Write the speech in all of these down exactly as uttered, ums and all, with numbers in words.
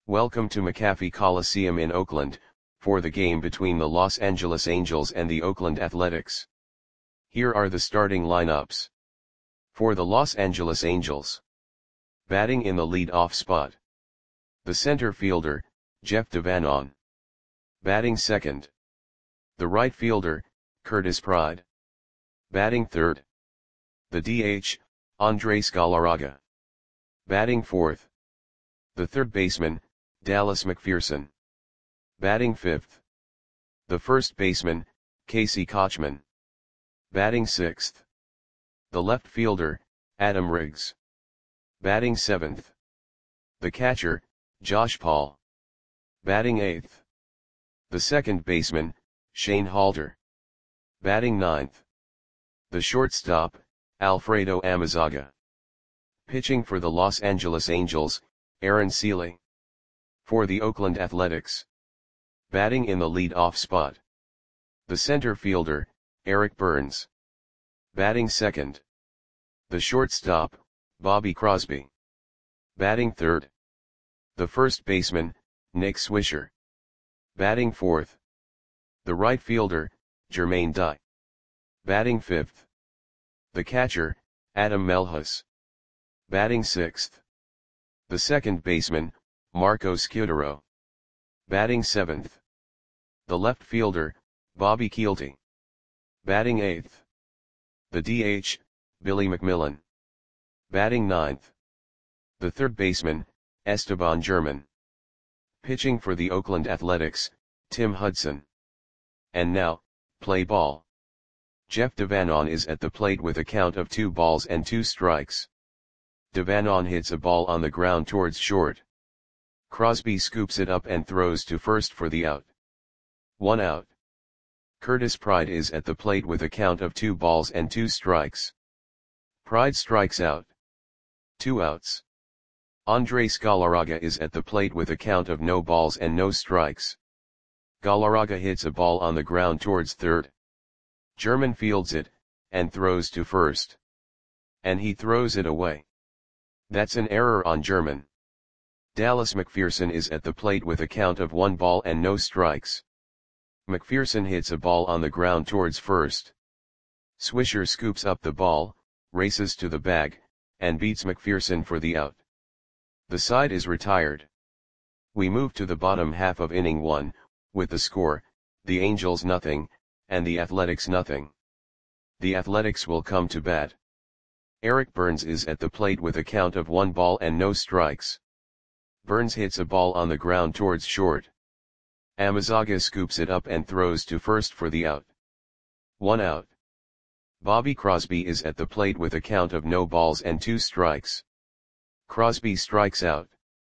Welcome to McAfee Coliseum in Oakland, for the game between the Los Angeles Angels and the Oakland Athletics. Here are the starting lineups. For the Los Angeles Angels. Batting in the lead-off spot. The center fielder, Jeff Devanon. Batting second. The right fielder, Curtis Pride. Batting third. The D H, Andres Galarraga. Batting fourth. The third baseman, Dallas McPherson. Batting fifth. The first baseman, Casey Kotchman. Batting sixth. The left fielder, Adam Riggs. Batting seventh. The catcher, Josh Paul. Batting eighth. The second baseman, Shane Halter. Batting ninth. The shortstop, Alfredo Amezaga. Pitching for the Los Angeles Angels, Aaron Seeley. For the Oakland Athletics. Batting in the lead-off spot. The center fielder, Eric Burns. Batting second. The shortstop, Bobby Crosby. Batting third. The first baseman, Nick Swisher. Batting fourth. The right fielder, Jermaine Dye. Batting fifth. The catcher, Adam Melhus. Batting sixth. The second baseman, Marco Scudero. Batting seventh. The left fielder, Bobby Kielty. Batting eighth. The D H, Billy McMillan. Batting ninth. The third baseman, Esteban German. Pitching for the Oakland Athletics, Tim Hudson. And now, play ball. Jeff Devanon is at the plate with a count of two balls and two strikes. Devanon hits a ball on the ground towards short. Crosby scoops it up and throws to first for the out. One out. Curtis Pride is at the plate with a count of two balls and two strikes. Pride strikes out. Two outs. Andres Galarraga is at the plate with a count of no balls and no strikes. Galarraga hits a ball on the ground towards third. German fields it, and throws to first. And he throws it away. That's an error on German. Dallas McPherson is at the plate with a count of one ball and no strikes. McPherson hits a ball on the ground towards first. Swisher scoops up the ball, races to the bag, and beats McPherson for the out. The side is retired. We move to the bottom half of inning one, with the score, the Angels nothing, and the Athletics nothing. The Athletics will come to bat. Eric Burns is at the plate with a count of one ball and no strikes. Burns hits a ball on the ground towards short. Amezaga scoops it up and throws to first for the out. One out. Bobby Crosby is at the plate with a count of no balls and two strikes. Crosby strikes out.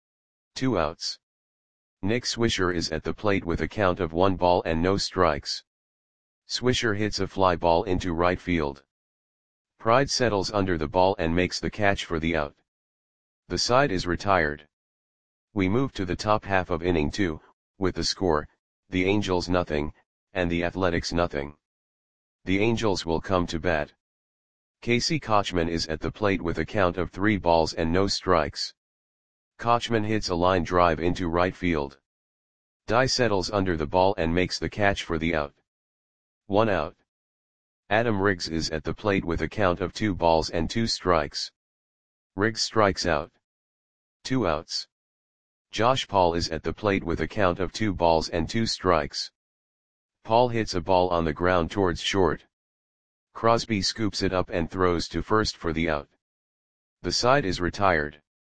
Two outs. Nick Swisher is at the plate with a count of one ball and no strikes. Swisher hits a fly ball into right field. Pride settles under the ball and makes the catch for the out. The side is retired. We move to the top half of inning two, with the score, the Angels nothing, and the Athletics nothing. The Angels will come to bat. Casey Kotchman is at the plate with a count of three balls and no strikes. Kotchman hits a line drive into right field. Dye settles under the ball and makes the catch for the out. One out. Adam Riggs is at the plate with a count of two balls and two strikes. Riggs strikes out. Two outs. Josh Paul is at the plate with a count of two balls and two strikes. Paul hits a ball on the ground towards short. Crosby scoops it up and throws to first for the out. The side is retired.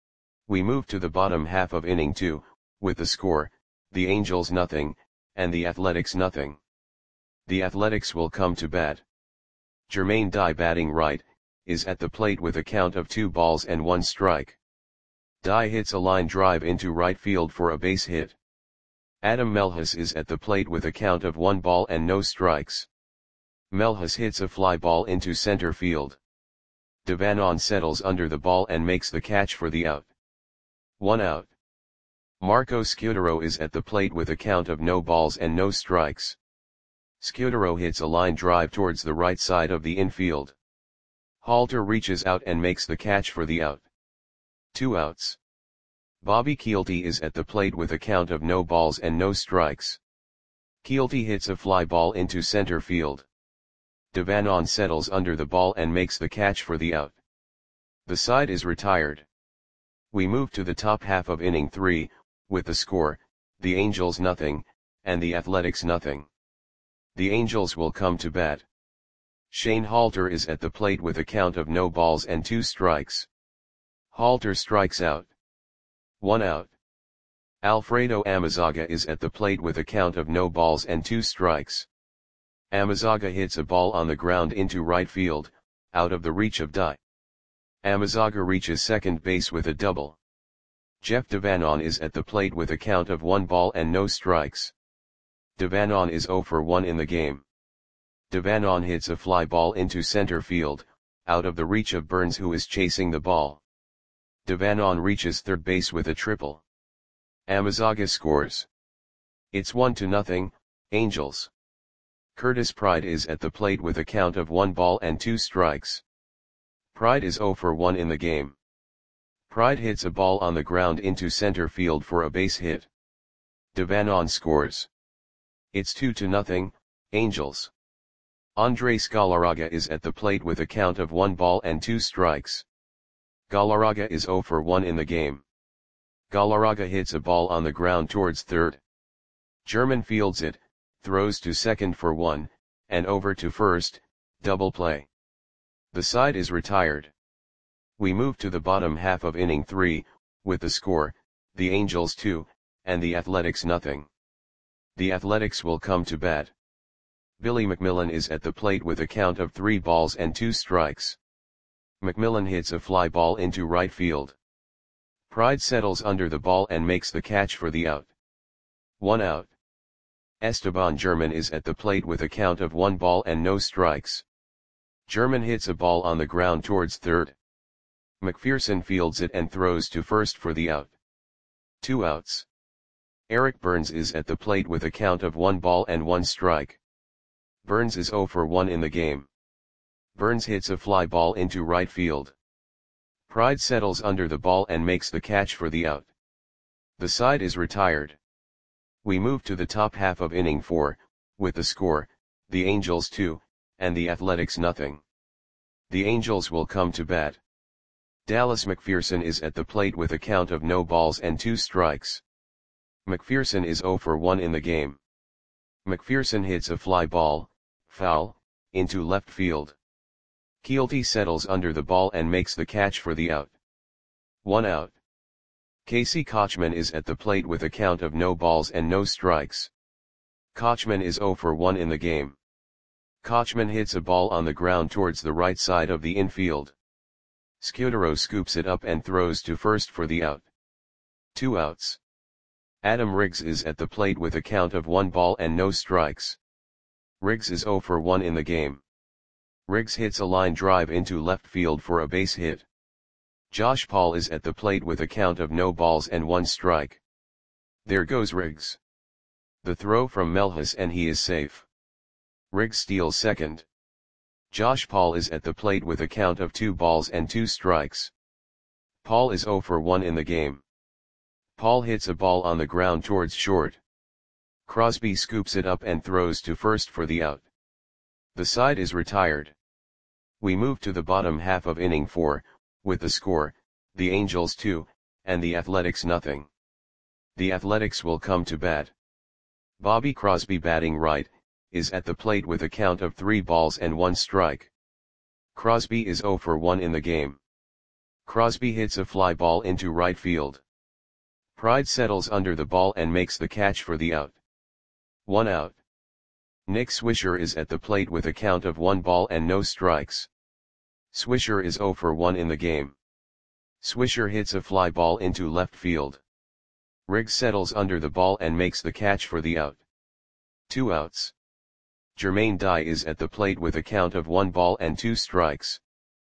We move to the bottom half of inning two, with the score, the Angels nothing, and the Athletics nothing. The Athletics will come to bat. Jermaine Dye batting right, is at the plate with a count of two balls and one strike. Dye hits a line drive into right field for a base hit. Adam Melhus is at the plate with a count of one ball and no strikes. Melhus hits a fly ball into center field. Devanon settles under the ball and makes the catch for the out. One out. Marco Scudero is at the plate with a count of no balls and no strikes. Scudero hits a line drive towards the right side of the infield. Halter reaches out and makes the catch for the out. Two outs. Bobby Kielty is at the plate with a count of no balls and no strikes. Kielty hits a fly ball into center field. Devanon settles under the ball and makes the catch for the out. The side is retired. We move to the top half of inning three, with the score, the Angels nothing, and the Athletics nothing. The Angels will come to bat. Shane Halter is at the plate with a count of no balls and two strikes. Halter strikes out. One out. Alfredo Amezaga is at the plate with a count of no balls and two strikes. Amezaga hits a ball on the ground into right field, out of the reach of Dye. Amezaga reaches second base with a double. Jeff Devanon is at the plate with a count of one ball and no strikes. Devanon is zero for one in the game. Devanon hits a fly ball into center field, out of the reach of Burns, who is chasing the ball. Devanon reaches third base with a triple. Amezaga scores. It's one to nothing, Angels. Curtis Pride is at the plate with a count of one ball and two strikes. Pride is zero for one in the game. Pride hits a ball on the ground into center field for a base hit. Devanon scores. It's two to nothing, Angels. Andres Galarraga is at the plate with a count of one ball and two strikes. Galarraga is zero for one in the game. Galarraga hits a ball on the ground towards third. German fields it, throws to second for one, and over to first, double play. The side is retired. We move to the bottom half of inning three, with the score, the Angels two, and the Athletics nothing. The Athletics will come to bat. Billy McMillan is at the plate with a count of three balls and two strikes. McMillan hits a fly ball into right field. Pride settles under the ball and makes the catch for the out. One out. Esteban German is at the plate with a count of one ball and no strikes. German hits a ball on the ground towards third. McPherson fields it and throws to first for the out. Two outs. Eric Burns is at the plate with a count of one ball and one strike. Burns is zero for one in the game. Burns hits a fly ball into right field. Pride settles under the ball and makes the catch for the out. The side is retired. We move to the top half of inning four, with the score, the Angels two, and the Athletics nothing. The Angels will come to bat. Dallas McPherson is at the plate with a count of no balls and two strikes. McPherson is zero for one in the game. McPherson hits a fly ball, foul, into left field. Kielty settles under the ball and makes the catch for the out. One out. Casey Kochman is at the plate with a count of no balls and no strikes. Kochman is zero for one in the game. Kochman hits a ball on the ground towards the right side of the infield. Scudero scoops it up and throws to first for the out. Two outs. Adam Riggs is at the plate with a count of one ball and no strikes. Riggs is zero for one in the game. Riggs hits a line drive into left field for a base hit. Josh Paul is at the plate with a count of no balls and one strike. There goes Riggs. The throw from Melhus and he is safe. Riggs steals second. Josh Paul is at the plate with a count of two balls and two strikes. Paul is zero for one in the game. Paul hits a ball on the ground towards short. Crosby scoops it up and throws to first for the out. The side is retired. We move to the bottom half of inning four, with the score, the Angels two, and the Athletics nothing. The Athletics will come to bat. Bobby Crosby, batting right, is at the plate with a count of three balls and one strike. Crosby is zero for one in the game. Crosby hits a fly ball into right field. Pride settles under the ball and makes the catch for the out. One out. Nick Swisher is at the plate with a count of one ball and no strikes. Swisher is zero for one in the game. Swisher hits a fly ball into left field. Riggs settles under the ball and makes the catch for the out. Two outs. Jermaine Dye is at the plate with a count of one ball and two strikes.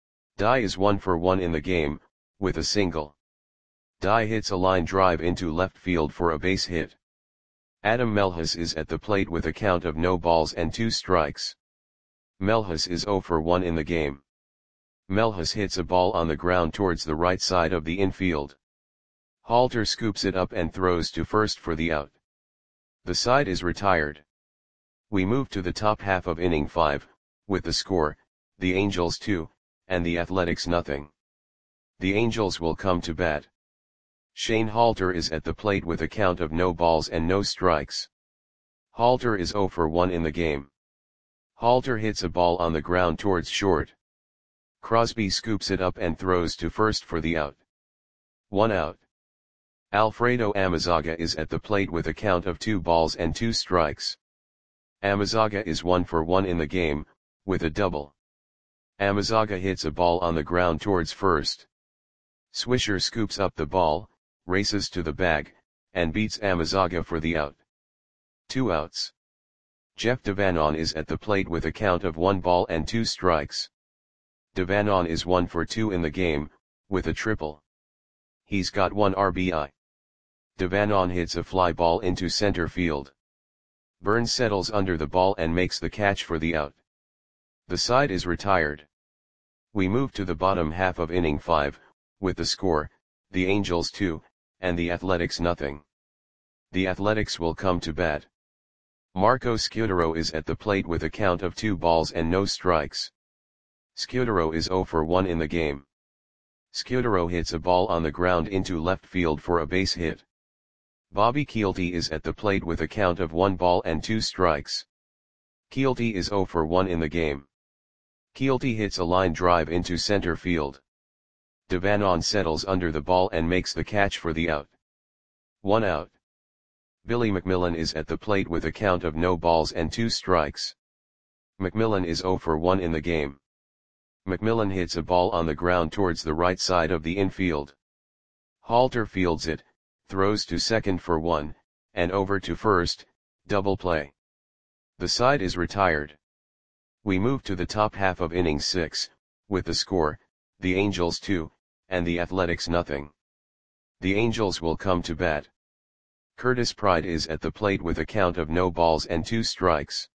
Dye is one for one in the game, with a single. Dye hits a line drive into left field for a base hit. Adam Melhus is at the plate with a count of no balls and two strikes. Melhus is zero for one in the game. Melhus hits a ball on the ground towards the right side of the infield. Halter scoops it up and throws to first for the out. The side is retired. We move to the top half of inning five, with the score, the Angels two, and the Athletics nothing. The Angels will come to bat. Shane Halter is at the plate with a count of no balls and no strikes. Halter is oh for one in the game. Halter hits a ball on the ground towards short. Crosby scoops it up and throws to first for the out. One out. Alfredo Amezaga is at the plate with a count of two balls and two strikes. Amezaga is one for one in the game, with a double. Amezaga hits a ball on the ground towards first. Swisher scoops up the ball, races to the bag, and beats Amezaga for the out. Two outs. Jeff Devanon is at the plate with a count of one ball and two strikes. Devanon is one for two in the game, with a triple. He's got one R B I. Devanon hits a fly ball into center field. Burns settles under the ball and makes the catch for the out. The side is retired. We move to the bottom half of inning five, with the score, the Angels two, and the Athletics nothing. The Athletics will come to bat. Marco Scutaro is at the plate with a count of two balls and no strikes. Scutaro is oh for one in the game. Scutaro hits a ball on the ground into left field for a base hit. Bobby Kielty is at the plate with a count of one ball and two strikes. Kielty is oh for one in the game. Kielty hits a line drive into center field. Devanon settles under the ball and makes the catch for the out. One out. Billy McMillan is at the plate with a count of no balls and two strikes. McMillan is oh for one in the game. McMillan hits a ball on the ground towards the right side of the infield. Halter fields it, throws to second for one, and over to first, double play. The side is retired. We move to the top half of inning six, with the score, the Angels two, and the Athletics nothing. The Angels will come to bat. Curtis Pride is at the plate with a count of no balls and two strikes.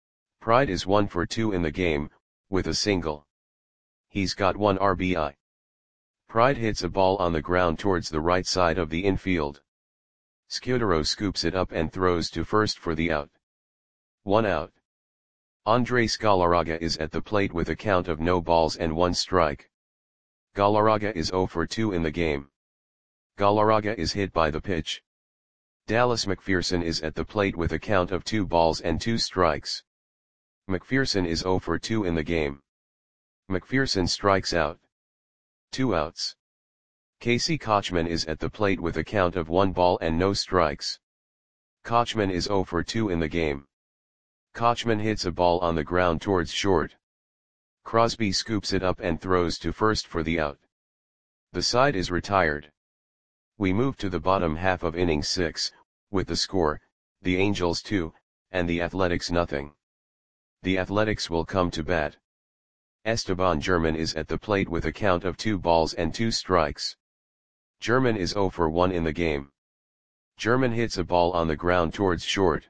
Pride is one for two in the game, with a single. He's got one R B I. Pride hits a ball on the ground towards the right side of the infield. Scutaro scoops it up and throws to first for the out. One out. Andres Galarraga is at the plate with a count of no balls and one strike. Galarraga is oh for two in the game. Galarraga is hit by the pitch. Dallas McPherson is at the plate with a count of two balls and two strikes. McPherson is oh for two in the game. McPherson strikes out. Two outs. Casey Kochman is at the plate with a count of one ball and no strikes. Kochman is oh for two in the game. Kochman hits a ball on the ground towards short. Crosby scoops it up and throws to first for the out. The side is retired. We move to the bottom half of inning six, with the score, the Angels two, and the Athletics nothing. The Athletics will come to bat. Esteban German is at the plate with a count of two balls and two strikes. German is oh for one in the game. German hits a ball on the ground towards short.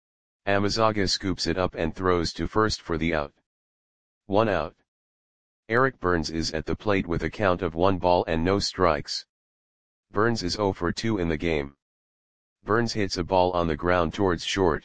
Amezaga scoops it up and throws to first for the out. One out. Eric Burns is at the plate with a count of one ball and no strikes. Burns is oh for two in the game. Burns hits a ball on the ground towards short.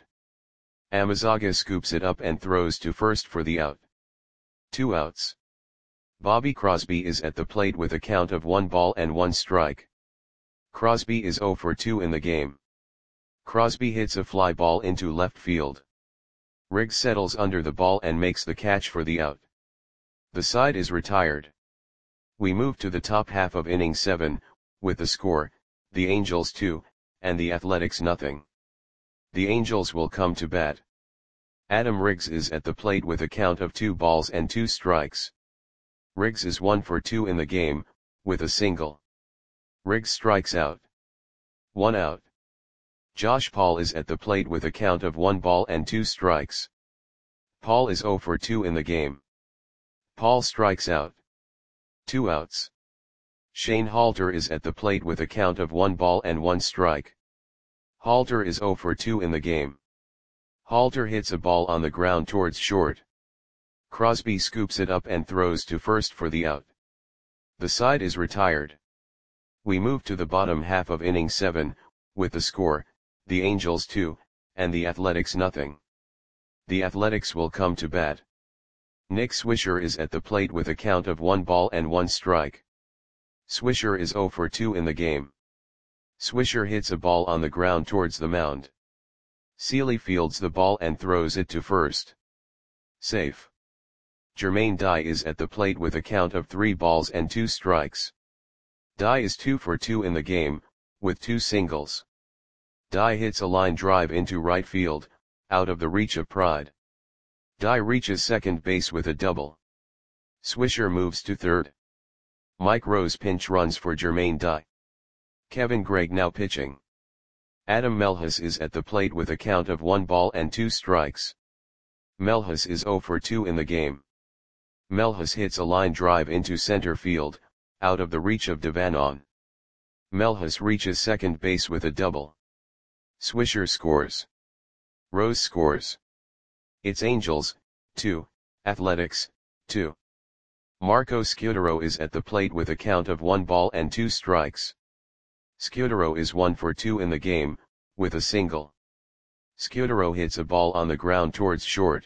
Amezaga scoops it up and throws to first for the out. Two outs. Bobby Crosby is at the plate with a count of one ball and one strike. Crosby is oh for two in the game. Crosby hits a fly ball into left field. Riggs settles under the ball and makes the catch for the out. The side is retired. We move to the top half of inning seven, with the score, the Angels two, and the Athletics nothing. The Angels will come to bat. Adam Riggs is at the plate with a count of two balls and two strikes. Riggs is one for two in the game, with a single. Riggs strikes out. One out. Josh Paul is at the plate with a count of one ball and two strikes. Paul is oh for two in the game. Paul strikes out. Two outs. Shane Halter is at the plate with a count of one ball and one strike. Halter is oh for two in the game. Halter hits a ball on the ground towards short. Crosby scoops it up and throws to first for the out. The side is retired. We move to the bottom half of inning seven, with the score, the Angels two, and the Athletics nothing. The Athletics will come to bat. Nick Swisher is at the plate with a count of one ball and one strike. Swisher is oh for two in the game. Swisher hits a ball on the ground towards the mound. Seeley fields the ball and throws it to first. Safe. Jermaine Dye is at the plate with a count of three balls and two strikes. Dye is two for two in the game, with two singles. Dye hits a line drive into right field, out of the reach of Pride. Dye reaches second base with a double. Swisher moves to third. Mike Rose pinch runs for Jermaine Dye. Kevin Gregg now pitching. Adam Melhus is at the plate with a count of one ball and two strikes. Melhus is oh for two in the game. Melhus hits a line drive into center field, out of the reach of Devanon. Melhus reaches second base with a double. Swisher scores. Rose scores. It's Angels, two, Athletics, two. Marco Scutaro is at the plate with a count of one ball and two strikes. Scutaro is one for two in the game, with a single. Scutaro hits a ball on the ground towards short.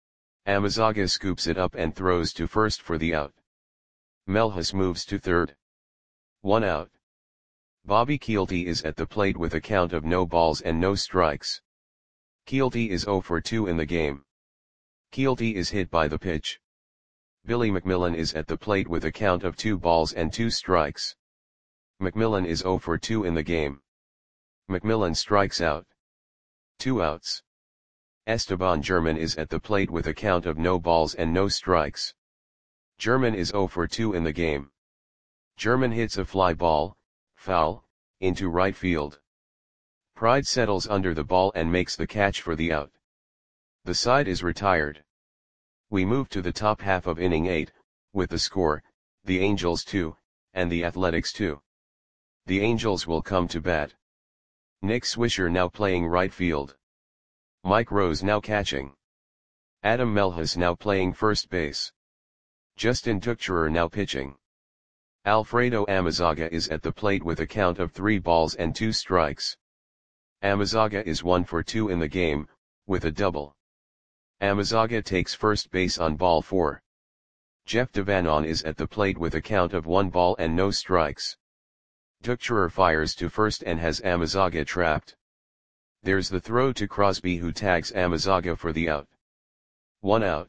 Amazaga scoops it up and throws to first for the out. Melhus moves to third. One out. Bobby Kielty is at the plate with a count of no balls and no strikes. Kielty is oh for two in the game. Kielty is hit by the pitch. Billy McMillan is at the plate with a count of two balls and two strikes. McMillan is oh for two in the game. McMillan strikes out. Two outs. Esteban German is at the plate with a count of no balls and no strikes. German is oh for two in the game. German hits a fly ball, foul, into right field. Pride settles under the ball and makes the catch for the out. The side is retired. We move to the top half of inning eight, with the score, the Angels two, and the Athletics two. The Angels will come to bat. Nick Swisher now playing right field. Mike Rose now catching. Adam Melhus now playing first base. Justin Tuchscherer now pitching. Alfredo Amazaga is at the plate with a count of three balls and two strikes. Amazaga is one for two in the game, with a double. Amazaga takes first base on ball four. Jeff Devanon is at the plate with a count of one ball and no strikes. Tuchscherer fires to first and has Amazaga trapped. There's the throw to Crosby, who tags Amazaga for the out. One out.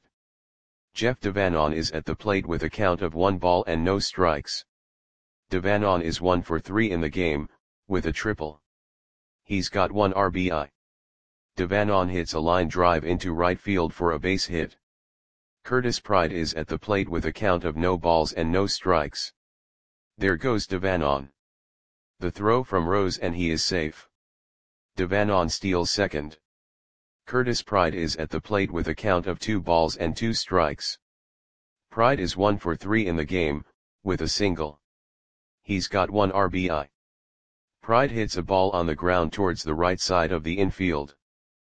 Jeff Devanon is at the plate with a count of one ball and no strikes. Devanon is one for three in the game, with a triple. He's got one R B I. Devanon hits a line drive into right field for a base hit. Curtis Pride is at the plate with a count of no balls and no strikes. There goes Devanon. The throw from Rose and he is safe. Devanon steals second. Curtis Pride is at the plate with a count of two balls and two strikes. Pride is one for three in the game, with a single. He's got one R B I. Pride hits a ball on the ground towards the right side of the infield.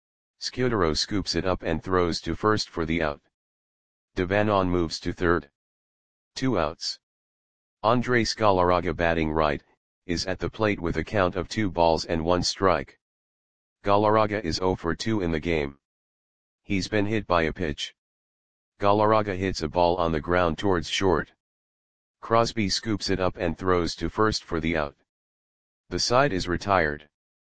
Scutaro scoops it up and throws to first for the out. Devanon moves to third. Two outs. Andres Galarraga, batting right, is at the plate with a count of two balls and one strike. Galarraga is oh for two in the game. He's been hit by a pitch. Galarraga hits a ball on the ground towards short. Crosby scoops it up and throws to first for the out. The side is retired.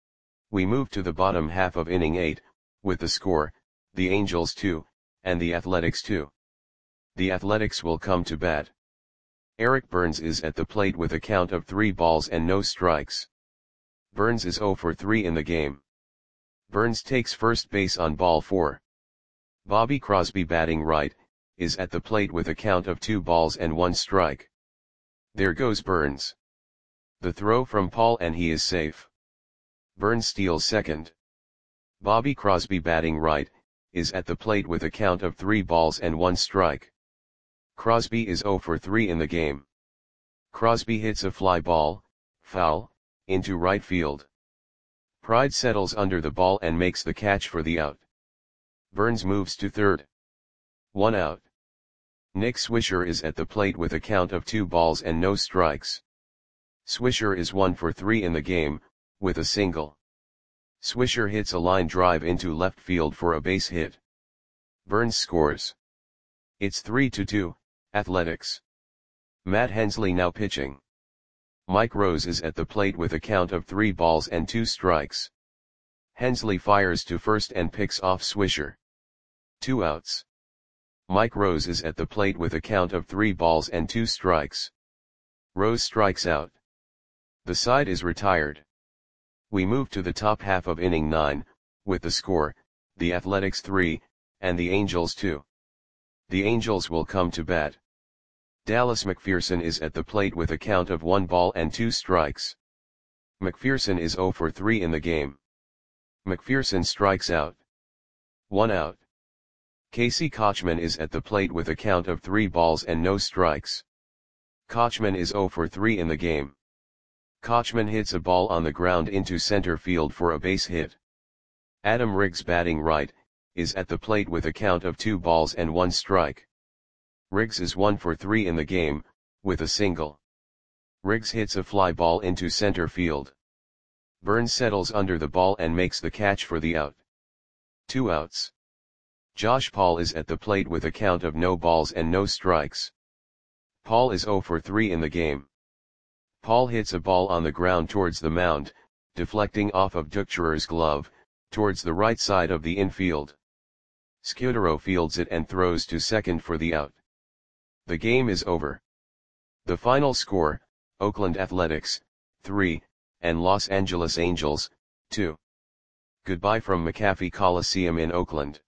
We move to the bottom half of inning eight, with the score, the Angels two, and the Athletics two. The Athletics will come to bat. Eric Burns is at the plate with a count of three balls and no strikes. Burns is oh for three in the game. Burns takes first base on ball four. Bobby Crosby, batting right, is at the plate with a count of two balls and one strike. There goes Burns. The throw from Paul and he is safe. Burns steals second. Bobby Crosby, batting right, is at the plate with a count of three balls and one strike. Crosby is oh for three in the game. Crosby hits a fly ball, foul, into right field. Pride settles under the ball and makes the catch for the out. Burns moves to third. One out. Nick Swisher is at the plate with a count of two balls and no strikes. Swisher is one for three in the game, with a single. Swisher hits a line drive into left field for a base hit. Burns scores. It's three to two, Athletics. Matt Hensley now pitching. Mike Rose is at the plate with a count of three balls and two strikes. Hensley fires to first and picks off Swisher. Two outs. Mike Rose is at the plate with a count of three balls and two strikes. Rose strikes out. The side is retired. We move to the top half of inning nine, with the score, the Athletics three, and the Angels two. The Angels will come to bat. Dallas McPherson is at the plate with a count of one ball and two strikes. McPherson is zero for three in the game. McPherson strikes out. One out. Casey Kotchman is at the plate with a count of three balls and no strikes. Kotchman is zero for three in the game. Kotchman hits a ball on the ground into center field for a base hit. Adam Riggs, batting right, is at the plate with a count of two balls and one strike. Riggs is one for three in the game, with a single. Riggs hits a fly ball into center field. Burns settles under the ball and makes the catch for the out. Two outs. Josh Paul is at the plate with a count of no balls and no strikes. Paul is zero for three in the game. Paul hits a ball on the ground towards the mound, deflecting off of Duchterer's glove, towards the right side of the infield. Scudero fields it and throws to second for the out. The game is over. The final score, Oakland Athletics, three, and Los Angeles Angels, two. Goodbye from McAfee Coliseum in Oakland.